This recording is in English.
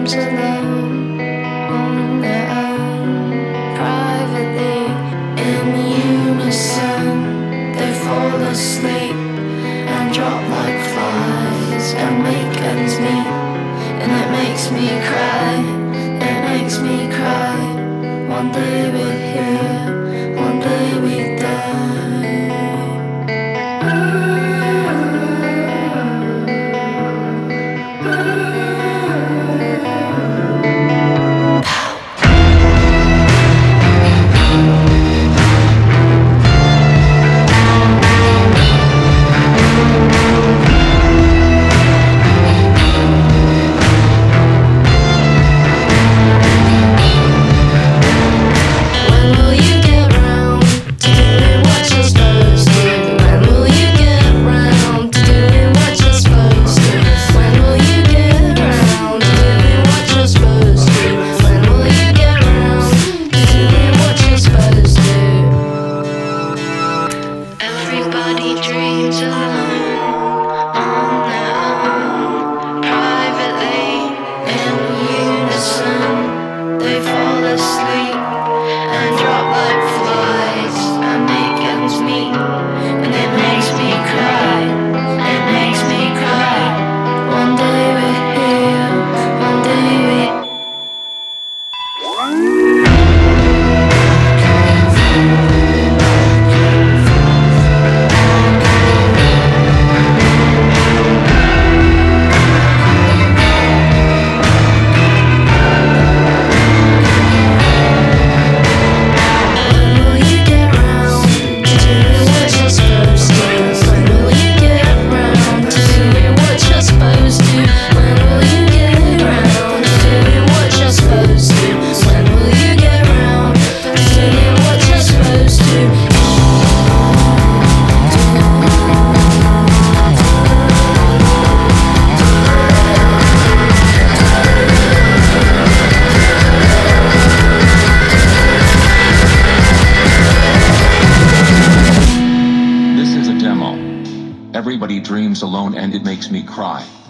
dreams alone on their own, privately in unison. They fall asleep and drop like flies and make ends meet, and it makes me cry. It makes me cry. One day we're here, one day we die. Everybody dreams alone on their own, privately in unison. They fall asleep and drop like flies and make ends meet, and it makes me cry. It makes me cry. One day we're here, one day we. Everybody dreams alone and it makes me cry.